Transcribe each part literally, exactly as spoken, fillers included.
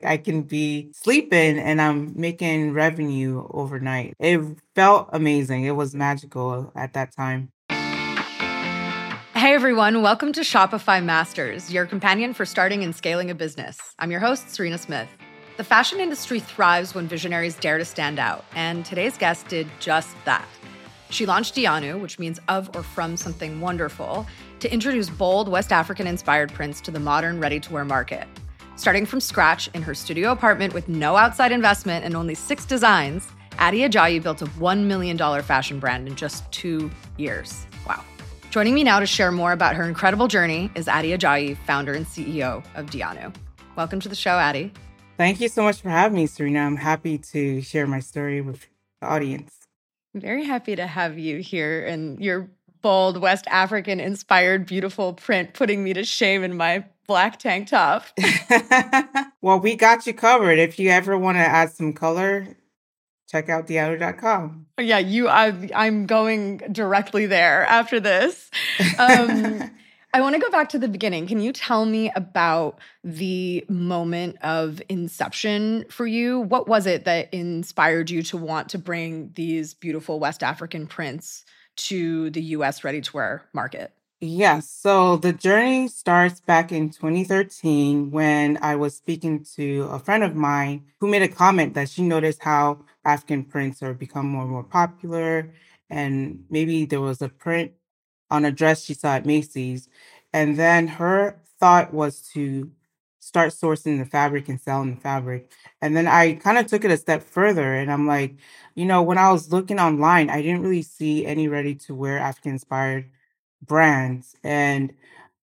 I can be sleeping and I'm making revenue overnight. It felt amazing. It was magical at that time. Hey everyone, welcome to Shopify Masters, your companion for starting and scaling a business. I'm your host, Serena Smith. The fashion industry thrives when visionaries dare to stand out, and today's guest did just that. She launched Dianu, which means of or from something wonderful, to introduce bold West African-inspired prints to the modern ready-to-wear market. Starting from scratch in her studio apartment with no outside investment and only six designs, Adi Ajayi built a one million dollars fashion brand in just two years. Wow. Joining me now to share more about her incredible journey is Adi Ajayi, founder and C E O of Dianu. Welcome to the show, Adi. Thank you so much for having me, Serena. I'm happy to share my story with the audience. I'm very happy to have you here and your bold West African-inspired beautiful print putting me to shame in my black tank top. Well, we got you covered. If you ever want to add some color, check out dianu dot com. Yeah, you. I, I'm going directly there after this. Um, I want to go back to the beginning. Can you tell me about the moment of inception for you? What was it that inspired you to want to bring these beautiful West African prints to the U S ready-to-wear market? Yes. So the journey starts back in twenty thirteen when I was speaking to a friend of mine who made a comment that she noticed how African prints are become more and more popular. And maybe there was a print on a dress she saw at Macy's. And then her thought was to start sourcing the fabric and selling the fabric. And then I kind of took it a step further and I'm like, you know, when I was looking online, I didn't really see any ready to wear African inspired brands. And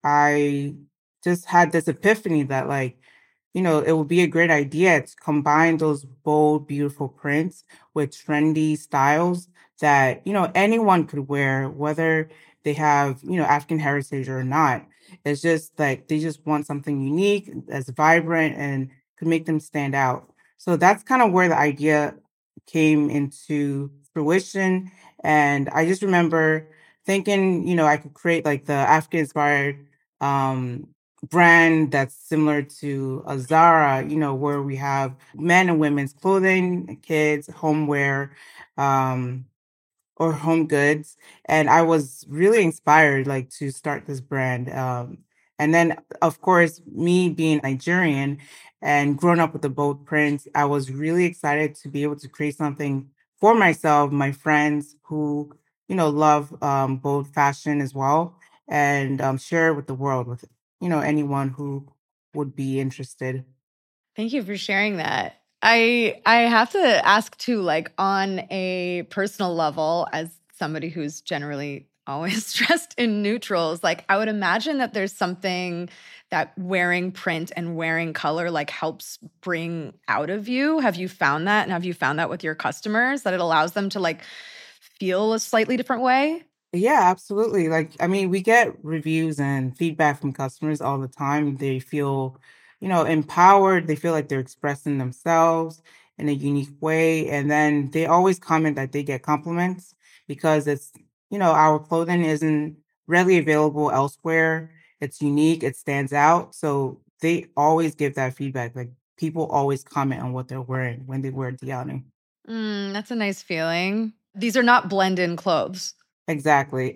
I just had this epiphany that, like, you know, it would be a great idea to combine those bold, beautiful prints with trendy styles that, you know, anyone could wear, whether they have, you know, African heritage or not. It's just like they just want something unique, that's vibrant, and could make them stand out. So that's kind of where the idea came into fruition. And I just remember thinking, you know, I could create like the African inspired um, brand that's similar to a Zara, you know, where we have men and women's clothing, kids, homeware, um, or home goods. And I was really inspired, like, to start this brand. Um, and then, of course, me being Nigerian and growing up with the bold prints, I was really excited to be able to create something for myself, my friends who, you know, love um, bold fashion as well, and um, share it with the world, with, you know, anyone who would be interested. Thank you for sharing that. I I have to ask too, like on a personal level, as somebody who's generally always dressed in neutrals, like I would imagine that there's something that wearing print and wearing color like helps bring out of you. Have you found that? And have you found that with your customers that it allows them to like feel a slightly different way? Yeah, absolutely. Like, I mean, we get reviews and feedback from customers all the time. They feel, you know, empowered. They feel like they're expressing themselves in a unique way. And then they always comment that they get compliments because it's, you know, our clothing isn't readily available elsewhere. It's unique, it stands out. So they always give that feedback. Like, people always comment on what they're wearing when they wear Dianu. Mm, that's a nice feeling. These are not blend-in clothes. Exactly.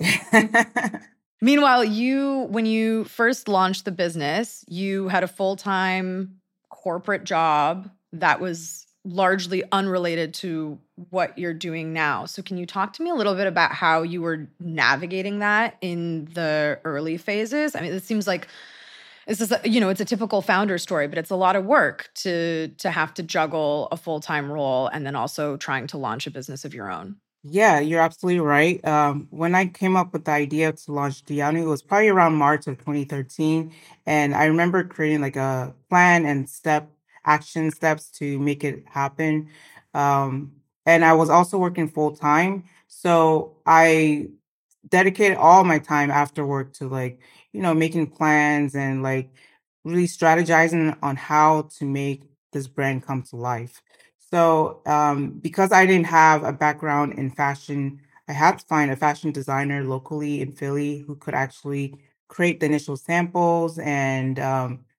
Meanwhile, you, when you first launched the business, you had a full-time corporate job that was largely unrelated to what you're doing now. So can you talk to me a little bit about how you were navigating that in the early phases? I mean, it seems like this is, a, you know, it's a typical founder story, but it's a lot of work to to have to juggle a full-time role and then also trying to launch a business of your own. Yeah, you're absolutely right. Um, when I came up with the idea to launch Dianu, it was probably around March of twenty thirteen. And I remember creating like a plan and step action steps to make it happen. Um, and I was also working full time. So I dedicated all my time after work to, like, you know, making plans and like really strategizing on how to make this brand come to life. So, um, because I didn't have a background in fashion, I had to find a fashion designer locally in Philly who could actually create the initial samples and um,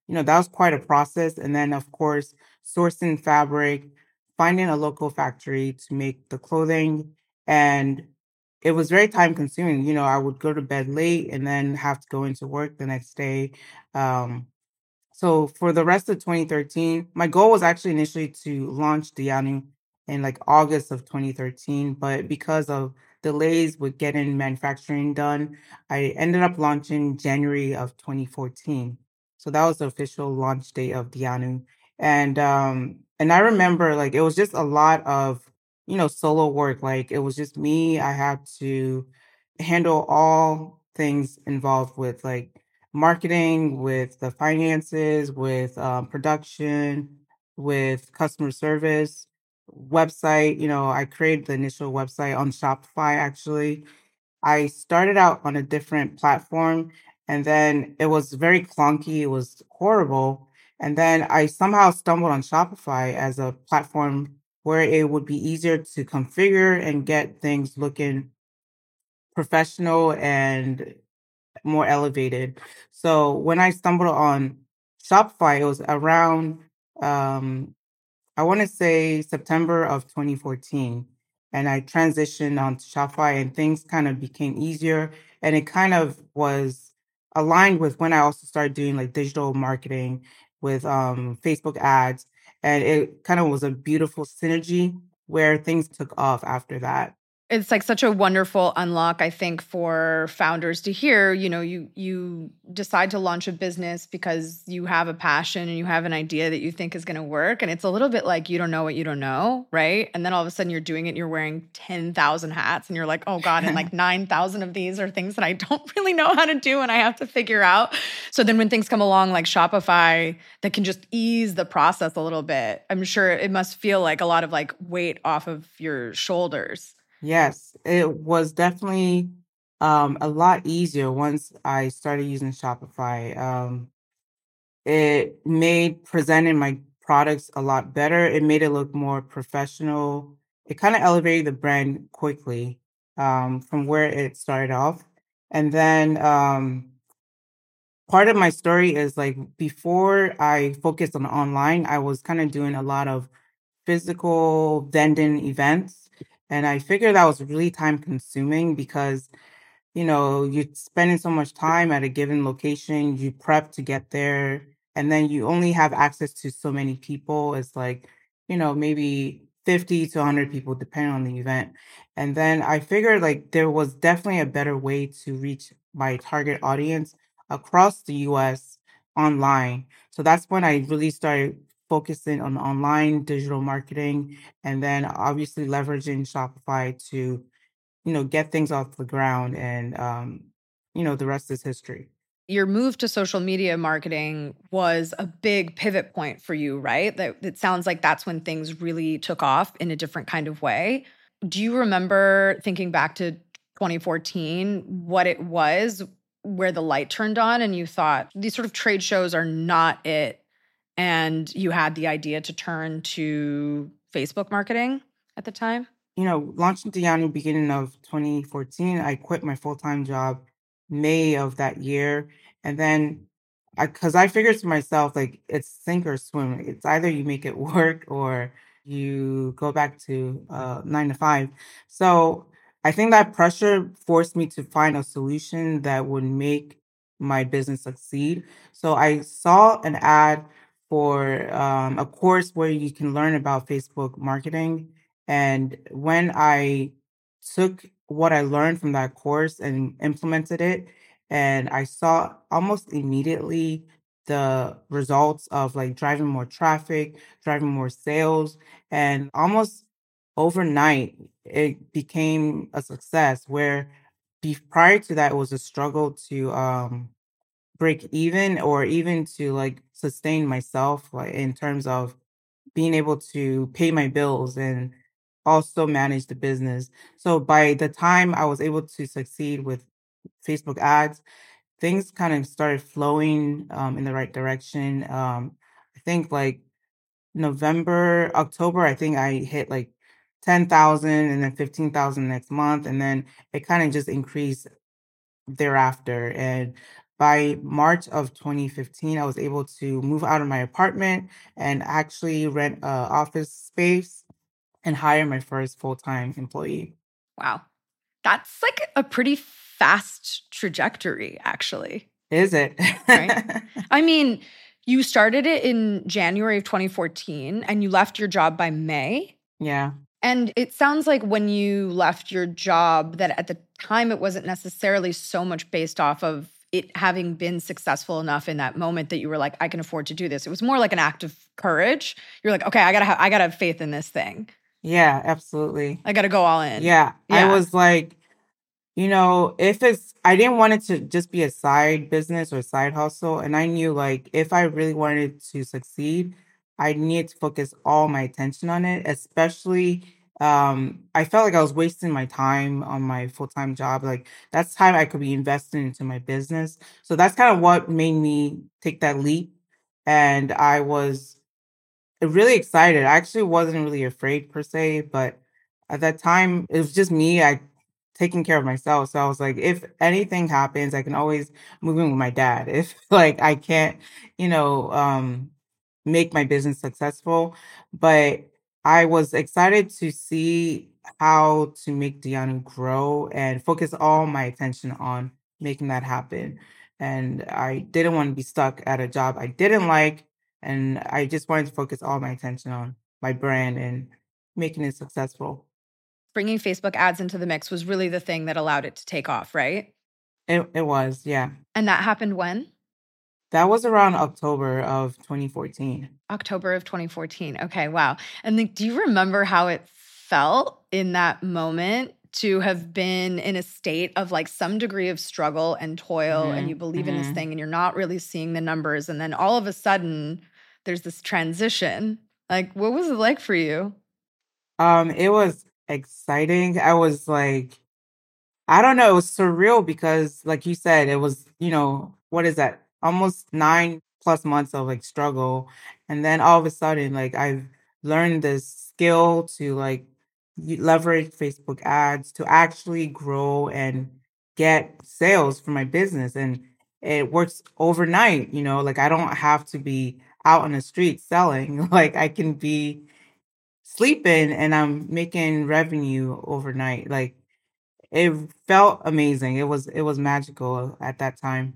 you know, that was quite a process. And then, of course, sourcing fabric, finding a local factory to make the clothing. And it was very time consuming. You know, I would go to bed late and then have to go into work the next day. Um, so for the rest of twenty thirteen, my goal was actually initially to launch Dianu in like August of twenty thirteen, but because of delays with getting manufacturing done, I ended up launching January of twenty fourteen. So that was the official launch date of Dianu. And um and I remember like it was just a lot of, you know, solo work. Like it was just me. I had to handle all things involved with like marketing, with the finances, with um, production, with customer service, website. You know, I created the initial website on Shopify actually. I started out on a different platform and then it was very clunky, it was horrible. And then I somehow stumbled on Shopify as a platform where it would be easier to configure and get things looking professional and more elevated. So when I stumbled on Shopify, it was around um I want to say September of twenty fourteen. And I transitioned onto Shopify and things kind of became easier. And it kind of was aligned with when I also started doing like digital marketing with um Facebook ads. And it kind of was a beautiful synergy where things took off after that. It's like such a wonderful unlock, I think, for founders to hear. You know, you you decide to launch a business because you have a passion and you have an idea that you think is going to work. And it's a little bit like you don't know what you don't know, right? And then all of a sudden you're doing it and you're wearing ten thousand hats and you're like, oh God, and like nine thousand of these are things that I don't really know how to do and I have to figure out. So then when things come along like Shopify that can just ease the process a little bit, I'm sure it must feel like a lot of like weight off of your shoulders. Yes, it was definitely um, a lot easier once I started using Shopify. Um, it made presenting my products a lot better. It made it look more professional. It kind of elevated the brand quickly um, from where it started off. And then um, part of my story is like before I focused on online, I was kind of doing a lot of physical vending events. And I figured that was really time consuming because you know, you're spending so much time at a given location, you prep to get there, and then you only have access to so many people. It's like, you know, maybe fifty to one hundred people, depending on the event. And then I figured like there was definitely a better way to reach my target audience across the U S online. So that's when I really started focusing on online digital marketing and then obviously leveraging Shopify to you know, get things off the ground and, um, you know, the rest is history. Your move to social media marketing was a big pivot point for you, right? That it sounds like that's when things really took off in a different kind of way. Do you remember thinking back to twenty fourteen, what it was where the light turned on and you thought these sort of trade shows are not it? And you had the idea to turn to Facebook marketing at the time? You know, launching Diani beginning of twenty fourteen, I quit my full-time job May of that year. And then I, cause I figured to myself, like it's sink or swim. It's either you make it work or you go back to uh, nine to five. So I think that pressure forced me to find a solution that would make my business succeed. So I saw an ad for um, a course where you can learn about Facebook marketing and when I took what I learned from that course and implemented it, and I saw almost immediately the results of like driving more traffic, driving more sales, and almost overnight it became a success where be- prior to that it was a struggle to um break even or even to like sustain myself like in terms of being able to pay my bills and also manage the business. So by the time I was able to succeed with Facebook ads, things kind of started flowing um, in the right direction. Um, I think like November, October, I think I hit like ten thousand and then fifteen thousand next month. And then it kind of just increased thereafter. And by March of twenty fifteen, I was able to move out of my apartment and actually rent a office space and hire my first full-time employee. Wow. That's like a pretty fast trajectory, actually. Is it? Right? I mean, you started it in January of twenty fourteen and you left your job by May. Yeah. And it sounds like when you left your job that at the time it wasn't necessarily so much based off of it having been successful enough in that moment that you were like, I can afford to do this. It was more like an act of courage. You're like, okay, I gotta have, I gotta have faith in this thing. Yeah, absolutely. I gotta go all in. Yeah. I Yeah. was like, you know, if it's, I didn't want it to just be a side business or side hustle. And I knew like if I really wanted to succeed, I needed to focus all my attention on it, especially um I felt like I was wasting my time on my full-time job. Like that's time I could be investing into my business. So that's kind of what made me take that leap. And I was really excited. I actually wasn't really afraid per se, but at that time it was just me. I taking care of myself. So I was like, if anything happens, I can always move in with my dad. If like I can't, you know, um make my business successful. But I was excited to see how to make Dianu grow and focus all my attention on making that happen. And I didn't want to be stuck at a job I didn't like. And I just wanted to focus all my attention on my brand and making it successful. Bringing Facebook ads into the mix was really the thing that allowed it to take off, right? It it was, yeah. And that happened when? That was around October of twenty fourteen. October of twenty fourteen. Okay, wow. And like, do you remember how it felt in that moment to have been in a state of like some degree of struggle and toil and you Mhm, believe in this mhm. thing and you're not really seeing the numbers and then all of a sudden there's this transition. Like, what was it like for you? Um, it was exciting. I was like, I don't know, it was surreal because like you said, it was, you know, what is that? Almost nine plus months of like struggle. And then all of a sudden, like I've learned this skill to like y- leverage Facebook ads to actually grow and get sales for my business. And it works overnight, you know, like I don't have to be out on the street selling. Like I can be sleeping and I'm making revenue overnight. Like it felt amazing. It was it was magical at that time.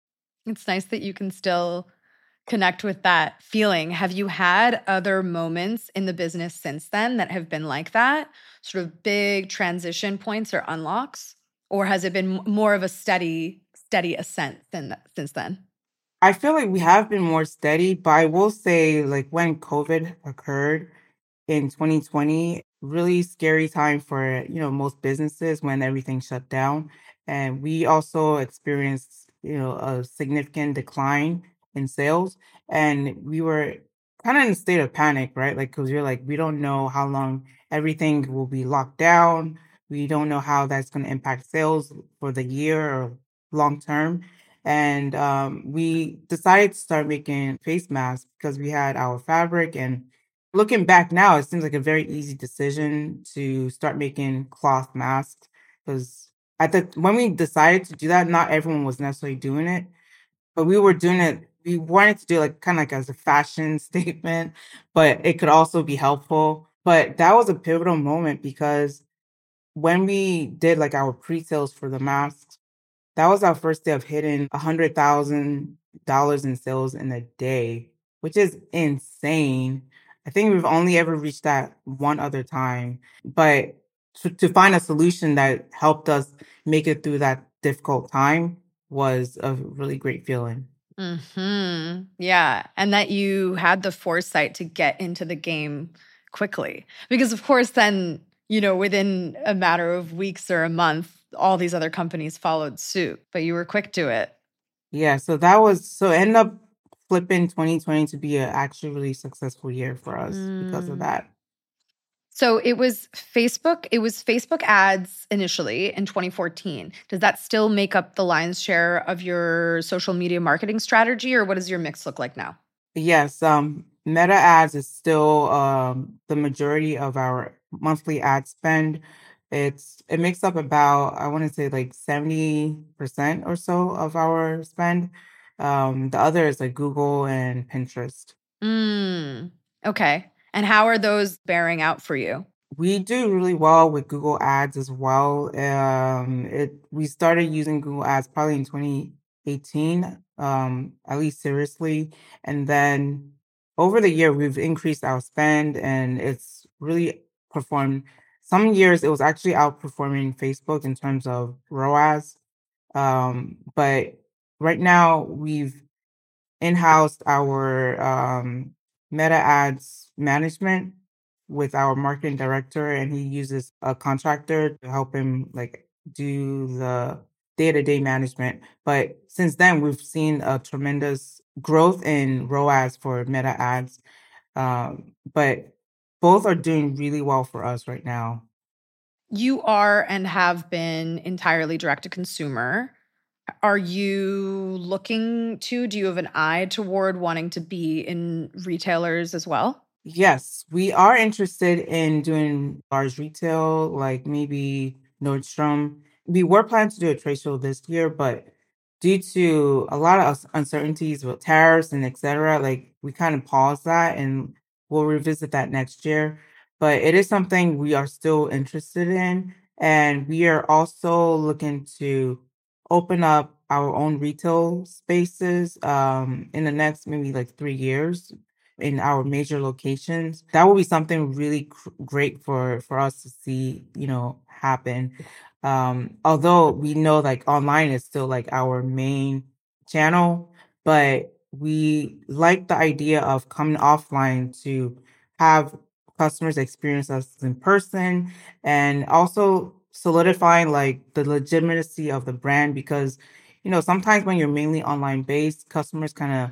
It's nice that you can still connect with that feeling. Have you had other moments in the business since then that have been like that? Sort of big transition points or unlocks? Or has it been m- more of a steady, steady ascent than th- since then? I feel like we have been more steady, but I will say like when COVID occurred in twenty twenty, really scary time for, you know, most businesses when everything shut down. And we also experienced, you know, a significant decline in sales. And we were kind of in a state of panic, right? Like, because you're like, we don't know how long everything will be locked down. We don't know how that's going to impact sales for the year or long term. And um, we decided to start making face masks because we had our fabric. And looking back now, it seems like a very easy decision to start making cloth masks because at the when we decided to do that, not everyone was necessarily doing it, but we were doing it. We wanted to do like kind of like as a fashion statement, but it could also be helpful. But that was a pivotal moment because when we did like our pre-sales for the masks, that was our first day of hitting a hundred thousand dollars in sales in a day, which is insane. I think we've only ever reached that one other time, but to, to find a solution that helped us make it through that difficult time was a really great feeling. Hmm. Yeah. And that you had the foresight to get into the game quickly. Because, of course, then, you know, within a matter of weeks or a month, all these other companies followed suit, but you were quick to it. Yeah, so that was so it ended up flipping twenty twenty to be a actually really successful year for us because of Mm. that. So it was Facebook, it was Facebook ads initially in twenty fourteen. Does that still make up the lion's share of your social media marketing strategy, or what does your mix look like now? Yes, um, Meta ads is still um, the majority of our monthly ad spend. It's it makes up about, I want to say, like seventy percent or so of our spend. Um, the other is like Google and Pinterest. Mm, okay. And how are those bearing out for you? We do really well with Google Ads as well. Um, it we started using Google Ads probably in twenty eighteen, um, at least seriously, and then over the year we've increased our spend, and it's really performed. Some years it was actually outperforming Facebook in terms of R O A S. Um, but right now we've in-housed our um, Meta Ads management with our marketing director, and he uses a contractor to help him like do the day-to-day management. But since then, we've seen a tremendous growth in R O A S for Meta Ads. Um, but both are doing really well for us right now. You are and have been entirely direct to consumer. Are you looking to, do you have an eye toward wanting to be in retailers as well? Yes, we are interested in doing large retail, like maybe Nordstrom. We were planning to do a trade show this year, but due to a lot of us- uncertainties with tariffs and et cetera, like we kind of paused that and we'll revisit that next year. But it is something we are still interested in. And we are also looking to open up our own retail spaces um, in the next maybe like three years in our major locations. That will be something really cr- great for for us to see, you know, happen. Um, although we know like online is still like our main channel, but we like the idea of coming offline to have customers experience us in person and also solidifying like the legitimacy of the brand because you know sometimes when you're mainly online based customers kind of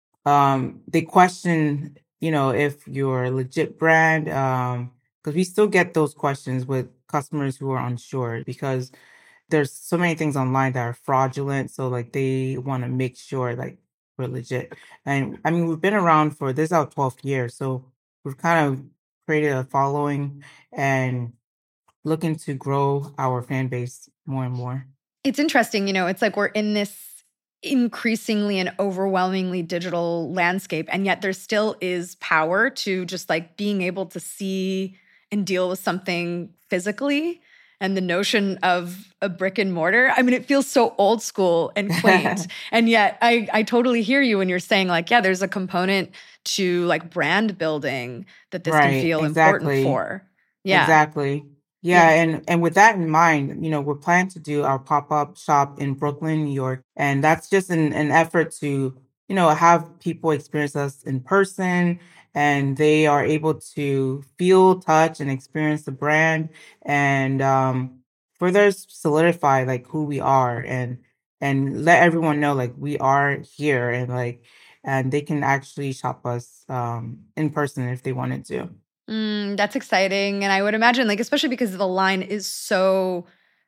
um, they question, you know, if you're a legit brand, um, because we still get those questions with customers who are unsure because there's so many things online that are fraudulent. So like they want to make sure like we're legit. And I mean, we've been around for this is our twelfth year, so we've kind of created a following and looking to grow our fan base more and more. It's interesting, you know, it's like we're in this increasingly and overwhelmingly digital landscape, and yet there still is power to just like being able to see and deal with something physically. And the notion of a brick and mortar, I mean, it feels so old school and quaint. And yet I, I totally hear you when you're saying, like, yeah, there's a component to like brand building that this can Right, feel important exactly. for. Yeah. Exactly. Yeah, Yeah. and and with that in mind, you know, we're planning to do our pop-up shop in Brooklyn, New York, and that's just an, an effort to, you know, have people experience us in person and they are able to feel, touch, and experience the brand and um further solidify like who we are and and let everyone know like we are here and like and they can actually shop us um in person if they wanted to. Mm, that's exciting. And I would imagine, like, especially because the line is so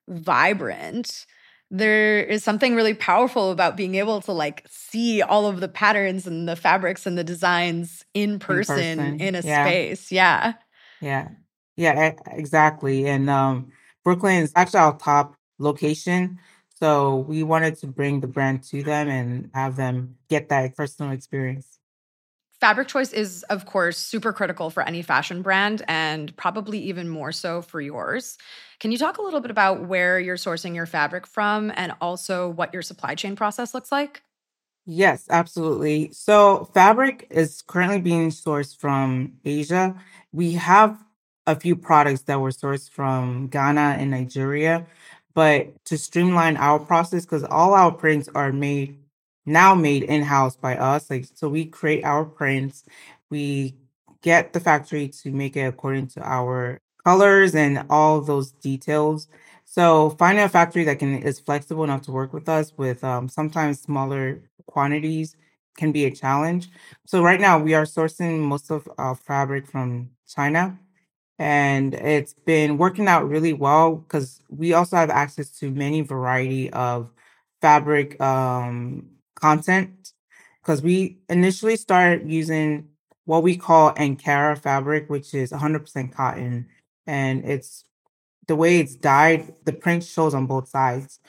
vibrant, there is something really powerful about being able to like see all of the patterns and the fabrics and the designs in In person in person. a Yeah. space. Yeah. Yeah. Yeah, e exactly, and, um, Brooklyn is actually our top location, so we wanted to bring the brand to them and have them get that personal experience. Fabric choice is, of course, super critical for any fashion brand and probably even more so for yours. Can you talk a little bit about where you're sourcing your fabric from and also what your supply chain process looks like? Yes, absolutely. So fabric is currently being sourced from Asia. We have a few products that were sourced from Ghana and Nigeria, but to streamline our process, because all our prints are made now made in-house by us. Like so we create our prints, we get the factory to make it according to our colors and all those details. So finding a factory that can is flexible enough to work with us with um, sometimes smaller quantities can be a challenge. So right now we are sourcing most of our fabric from China and it's been working out really well because we also have access to many variety of fabric um, content because we initially started using what we call Ankara fabric, which is one hundred percent cotton, and it's the way it's dyed, the print shows on both sides.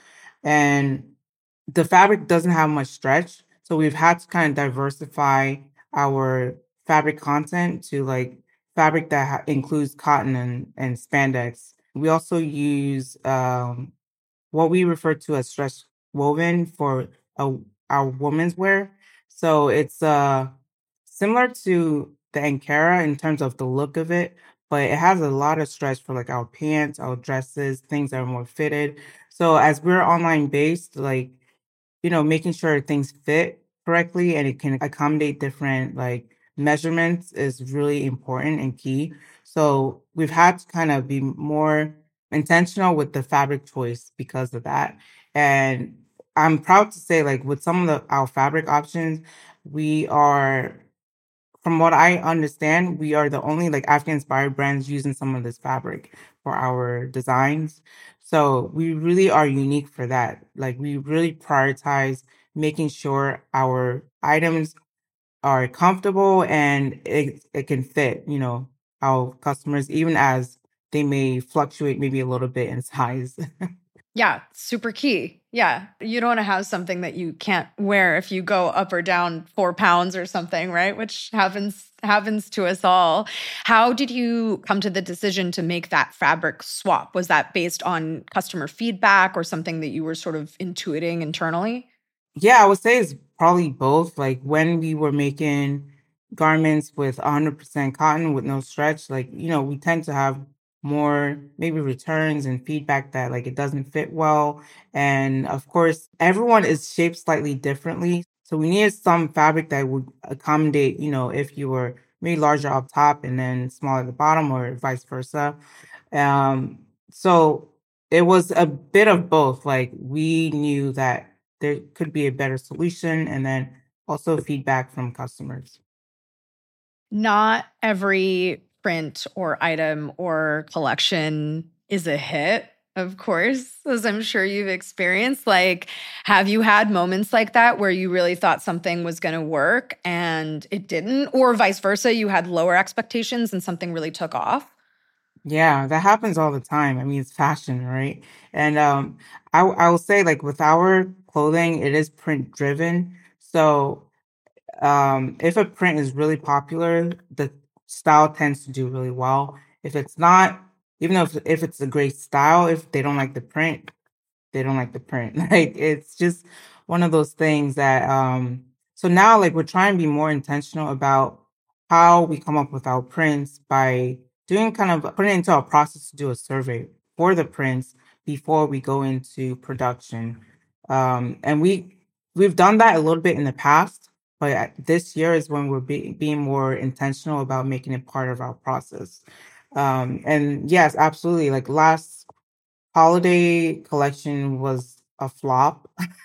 And the fabric doesn't have much stretch. So we've had to kind of diversify our fabric content to like fabric that ha- includes cotton and, and spandex. We also use um, what we refer to as stretch woven for a, our women's wear. So it's uh, similar to the Ankara in terms of the look of it, but it has a lot of stretch for like our pants, our dresses, things that are more fitted. So as we're online based, like, you know, making sure things fit correctly and it can accommodate different like measurements is really important and key. So we've had to kind of be more intentional with the fabric choice because of that. And I'm proud to say, like, with some of the our fabric options, we are, from what I understand, we are the only like African inspired brands using some of this fabric for our designs. So we really are unique for that. Like we really prioritize making sure our items are comfortable and it, it can fit, you know, our customers, even as they may fluctuate maybe a little bit in size. Yeah, super key. Yeah. You don't want to have something that you can't wear if you go up or down four pounds or something, right? Which happens happens to us all. How did you come to the decision to make that fabric swap? Was that based on customer feedback or something that you were sort of intuiting internally? Yeah, I would say it's probably both. Like when we were making garments with one hundred percent cotton with no stretch, like, you know, we tend to have more maybe returns and feedback that like it doesn't fit well. And of course, everyone is shaped slightly differently. So we needed some fabric that would accommodate, you know, if you were maybe larger up top and then smaller at the bottom or vice versa. Um, so it was a bit of both. Like we knew that there could be a better solution and then also feedback from customers. Not every print or item or collection is a hit, of course, as I'm sure you've experienced. Like, have you had moments like that where you really thought something was going to work and it didn't? Or vice versa, you had lower expectations and something really took off? Yeah, that happens all the time. I mean, it's fashion, right? And um, I w- I will say like with our clothing, it is print driven. So um, if a print is really popular, the style tends to do really well. If it's not, even though if, if it's a great style, if they don't like the print, they don't like the print. Like it's just one of those things that um so now like we're trying to be more intentional about how we come up with our prints by doing kind of putting it into our process to do a survey for the prints before we go into production. Um and we we've done that a little bit in the past, but uh, this year is when we're be, being more intentional about making it part of our process. Um and yes, absolutely. Like last holiday collection was a flop.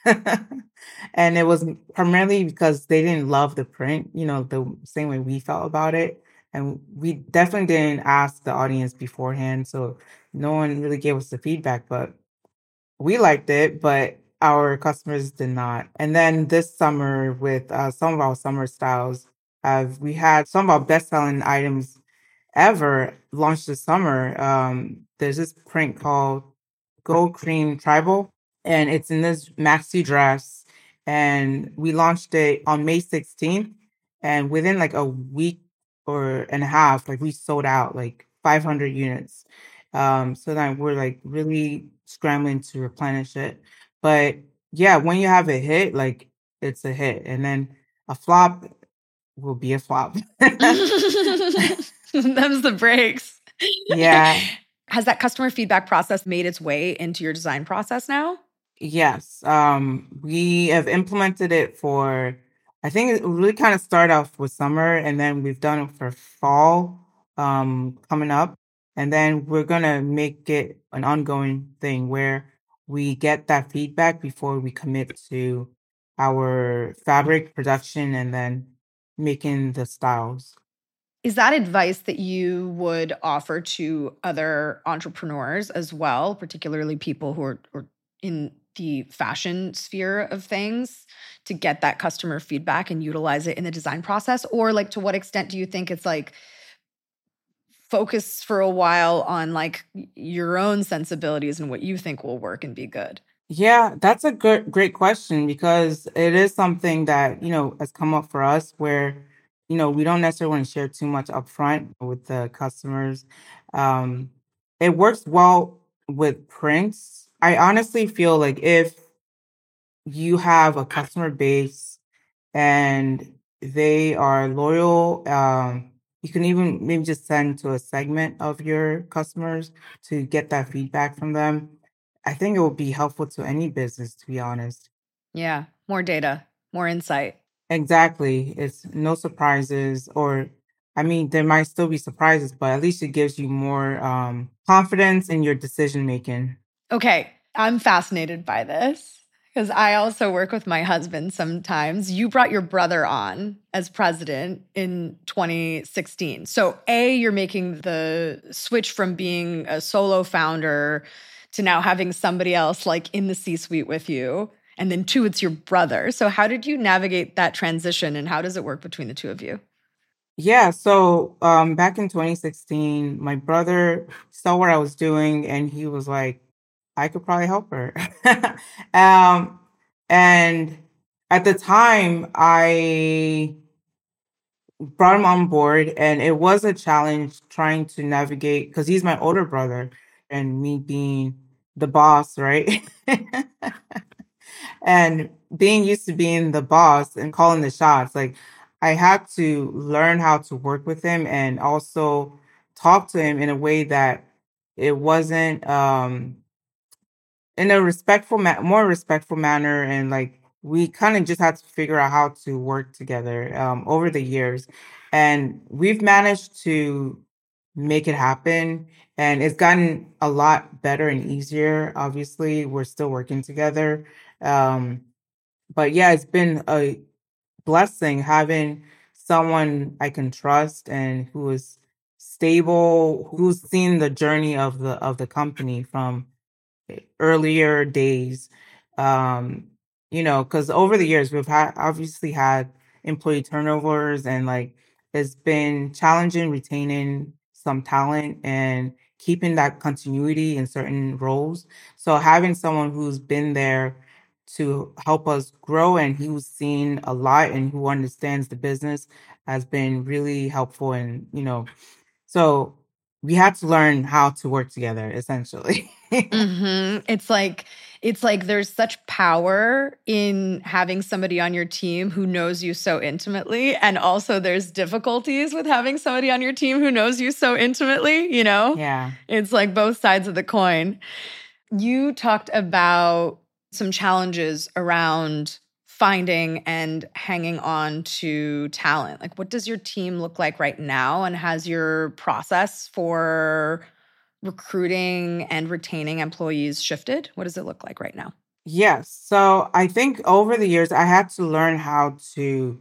And it was primarily because they didn't love the print, you know, the same way we felt about it. And we definitely didn't ask the audience beforehand. So no one really gave us the feedback, but we liked it, but our customers did not. And then this summer, with uh, some of our summer styles, uh, we had some of our best selling items ever launched this summer. Um, there's this print called Gold Cream Tribal, and it's in this maxi dress. And we launched it on May sixteenth, and within like a week or and a half, like we sold out like five hundred units. Um, so then we're like really scrambling to replenish it. But yeah, when you have a hit, like it's a hit, and then a flop will be a flop. Them's the breaks. Yeah. Has that customer feedback process made its way into your design process now? Yes, um, we have implemented it for, I think it really kind of started off with summer and then we've done it for fall um, coming up. And then we're going to make it an ongoing thing where we get that feedback before we commit to our fabric production and then making the styles. Is that advice that you would offer to other entrepreneurs as well, particularly people who are, are in the fashion sphere of things, to get that customer feedback and utilize it in the design process? Or like to what extent do you think it's like focus for a while on like your own sensibilities and what you think will work and be good? Yeah, that's a good, great question because it is something that, you know, has come up for us where, you know, we don't necessarily want to share too much upfront with the customers. Um, it works well with prints. I honestly feel like if you have a customer base and they are loyal, um, you can even maybe just send to a segment of your customers to get that feedback from them. I think it would be helpful to any business, to be honest. Yeah, more data, more insight. Exactly. It's no surprises, or I mean, there might still be surprises, but at least it gives you more um, confidence in your decision making. Okay, I'm fascinated by this because I also work with my husband sometimes. You brought your brother on as president in twenty sixteen. So, A, you're making the switch from being a solo founder to now having somebody else like in the C-suite with you. And then two, it's your brother. So, how did you navigate that transition and how does it work between the two of you? Yeah, so um, back in twenty sixteen, my brother saw what I was doing and he was like, I could probably help her. um, and at the time, I brought him on board, and it was a challenge trying to navigate because he's my older brother and me being the boss, right? And being used to being the boss and calling the shots, like I had to learn how to work with him and also talk to him in a way that it wasn't um in a respectful ma- more respectful manner, and like we kind of just had to figure out how to work together um over the years, and we've managed to make it happen, and it's gotten a lot better and easier. Obviously we're still working together, um but yeah, it's been a blessing having someone I can trust and who is stable, who's seen the journey of the of the company from earlier days. Um, you know, because over the years we've had obviously had employee turnovers, and like it's been challenging retaining some talent and keeping that continuity in certain roles. So having someone who's been there to help us grow and who's seen a lot and who understands the business has been really helpful. And you know, so we had to learn how to work together essentially. Hmm. It's like it's like there's such power in having somebody on your team who knows you so intimately, and also there's difficulties with having somebody on your team who knows you so intimately, you know? Yeah. It's like both sides of the coin. You talked about some challenges around finding and hanging on to talent. Like, what does your team look like right now? And has your process for recruiting and retaining employees shifted? What does it look like right now? Yes. So I think over the years, I had to learn how to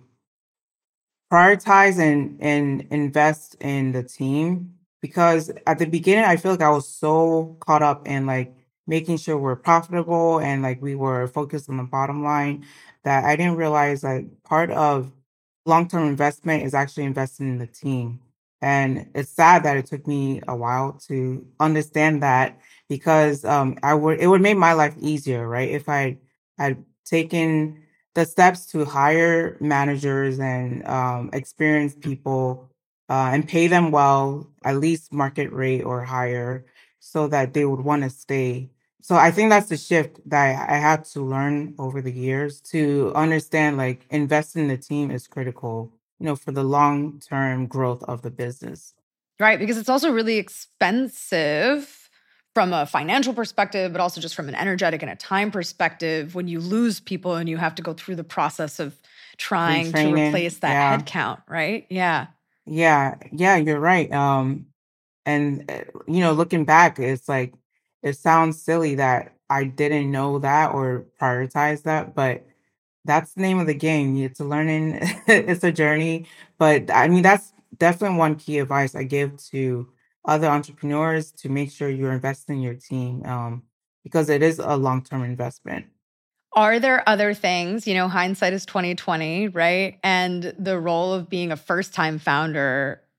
prioritize and, and invest in the team, because at the beginning, I feel like I was so caught up in like making sure we're profitable and like we were focused on the bottom line that I didn't realize like part of long-term investment is actually investing in the team. And it's sad that it took me a while to understand that, because um I would it would make my life easier, right? If I had taken the steps to hire managers and um experienced people, uh, and pay them well, at least market rate or higher, so that they would want to stay. So I think that's the shift that I I had to learn over the years to understand like investing in the team is critical, you know, for the long term growth of the business. Right, because it's also really expensive from a financial perspective, but also just from an energetic and a time perspective when you lose people and you have to go through the process of trying to Retraining. replace that Yeah. headcount, right? Yeah. Yeah. Yeah. You're right. Um, and, uh, you know, looking back, it's like, it sounds silly that I didn't know that or prioritize that, but that's the name of the game. It's a learning, it's a journey. But I mean, that's definitely one key advice I give to other entrepreneurs, to make sure you're investing in your team, um, because it is a long term investment. Are there other things, you know, hindsight is twenty twenty, right? And the role of being a first-time founder,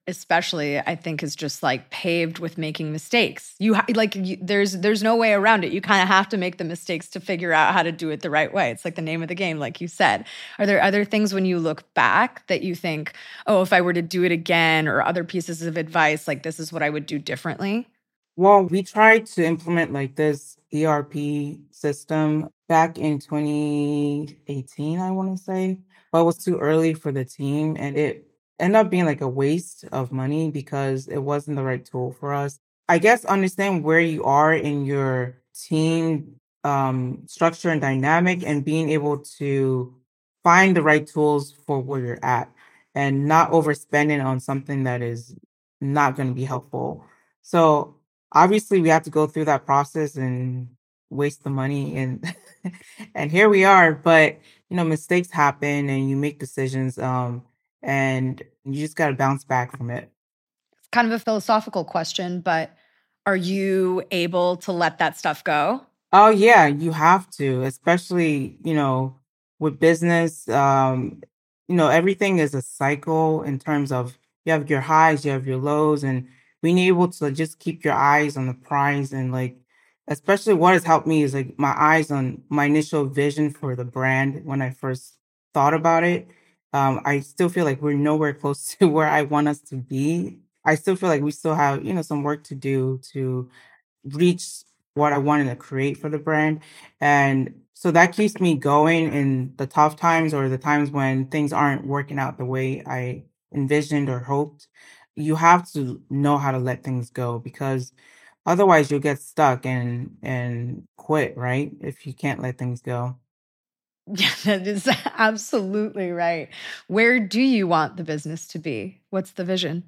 especially, I think is just like paved with making mistakes. You ha- like you, there's there's no way around it. You kind of have to make the mistakes to figure out how to do it the right way. It's like the name of the game, like you said. Are there other things when you look back that you think, oh, if I were to do it again, or other pieces of advice, like this is what I would do differently? Well, we tried to implement like this E R P system back in twenty eighteen, I want to say, but it was too early for the team and it ended up being like a waste of money because it wasn't the right tool for us. I guess understand where you are in your team um, structure and dynamic and being able to find the right tools for where you're at and not overspending on something that is not going to be helpful. So obviously we have to go through that process and waste the money and and here we are, but you know mistakes happen and you make decisions um and you just got to bounce back from it. It's kind of a philosophical question, but are you able to let that stuff go? Oh yeah, you have to, especially, you know, with business, um, you know, everything is a cycle in terms of you have your highs, you have your lows, and being able to just keep your eyes on the prize and like especially what has helped me is like my eyes on my initial vision for the brand when I first thought about it. Um, I still feel like we're nowhere close to where I want us to be. I still feel like we still have, you know, some work to do to reach what I wanted to create for the brand. And so that keeps me going in the tough times or the times when things aren't working out the way I envisioned or hoped. You have to know how to let things go because otherwise you'll get stuck and and quit, right? If you can't let things go. Yeah, that is absolutely right. Where do you want the business to be? What's the vision?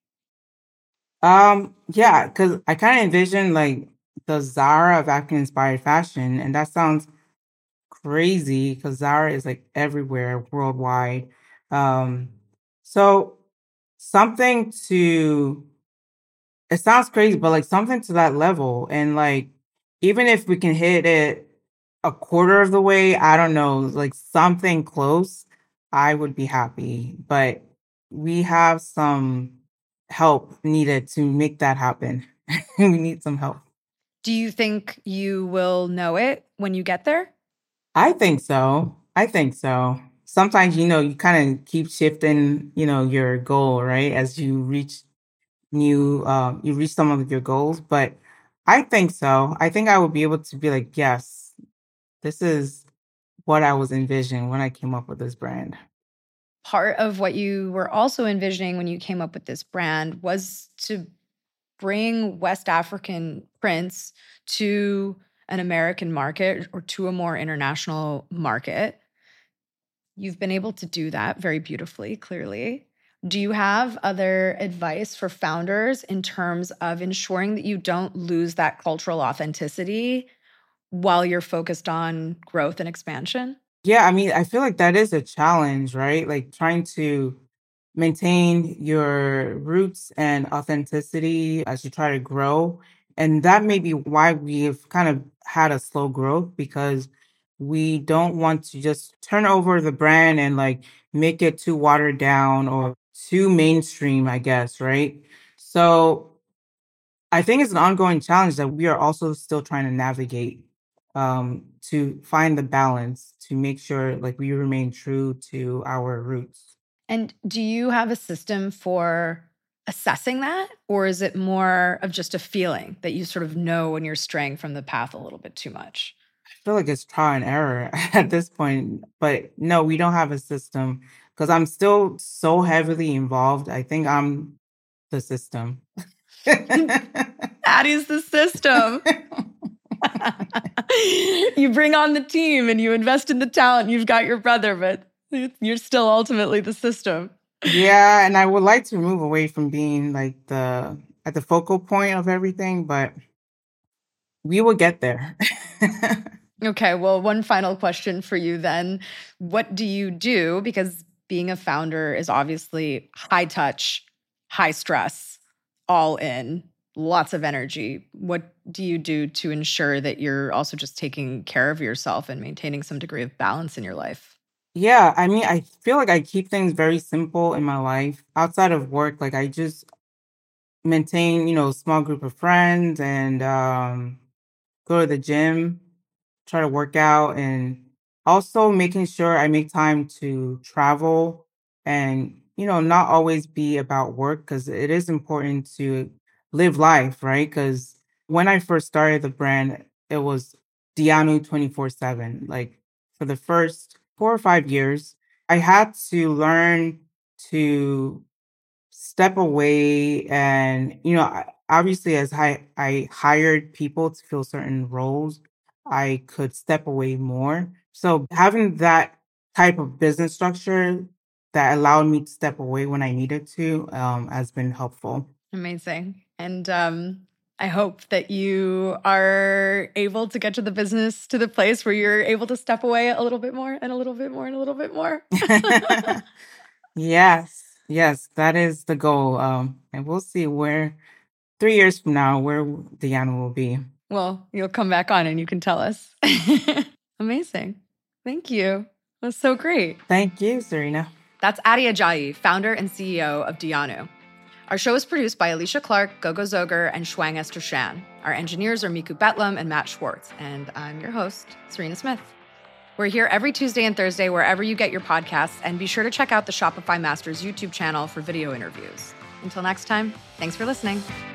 Um, yeah, because I kind of envision like the Zara of African inspired fashion, and that sounds crazy because Zara is like everywhere worldwide. Um, so something to it sounds crazy, but like something to that level. And like even if we can hit it a quarter of the way, I don't know, like something close, I would be happy. But we have some help needed to make that happen. We need some help. Do you think you will know it when you get there? I think so. I think so. Sometimes, you know, you kind of keep shifting, you know, your goal, right? As you reach new, uh, you reach some of your goals. But I think so. I think I would be able to be like, yes, this is what I was envisioning when I came up with this brand. Part of what you were also envisioning when you came up with this brand was to bring West African prints to an American market or to a more international market. You've been able to do that very beautifully, clearly. Do you have other advice for founders in terms of ensuring that you don't lose that cultural authenticity while you're focused on growth and expansion? Yeah, I mean, I feel like that is a challenge, right? Like trying to maintain your roots and authenticity as you try to grow. And that may be why we've kind of had a slow growth because we don't want to just turn over the brand and like make it too watered down or too mainstream, I guess, right? So I think it's an ongoing challenge that we are also still trying to navigate um, to find the balance to make sure like we remain true to our roots. And do you have a system for assessing that? Or is it more of just a feeling that you sort of know when you're straying from the path a little bit too much? I feel like it's trial and error at this point, but no, we don't have a system because I'm still so heavily involved. I think I'm the system. That is the system. You bring on the team and you invest in the talent. You've got your brother, but you're still ultimately the system. Yeah, and I would like to move away from being like the at the focal point of everything, but we will get there. Okay, well, one final question for you then. What do you do? Because being a founder is obviously high touch, high stress, all in, lots of energy. What do you do to ensure that you're also just taking care of yourself and maintaining some degree of balance in your life? Yeah, I mean, I feel like I keep things very simple in my life. Outside of work, like I just maintain, you know, a small group of friends and um go to the gym, try to work out, and also making sure I make time to travel and, you know, not always be about work because it is important to live life, right? Because when I first started the brand, it was Dianu twenty-four seven. Like for the first four or five years, I had to learn to step away and, you know, I, obviously as I, I hired people to fill certain roles, I could step away more. So having that type of business structure that allowed me to step away when I needed to um, has been helpful. Amazing. And um, I hope that you are able to get to the business to the place where you're able to step away a little bit more and a little bit more and a little bit more. Yes, yes, that is the goal. Um, and we'll see where three years from now where Deanna will be. Well, you'll come back on and you can tell us. Amazing. Thank you. That's so great. Thank you, Serena. That's Adi Ajayi, founder and C E O of Dianu. Our show is produced by Alicia Clark, Gogo Zoger, and Shuang Esther Shan. Our engineers are Miku Betlam and Matt Schwartz, and I'm your host, Serena Smith. We're here every Tuesday and Thursday wherever you get your podcasts, and be sure to check out the Shopify Masters YouTube channel for video interviews. Until next time, thanks for listening.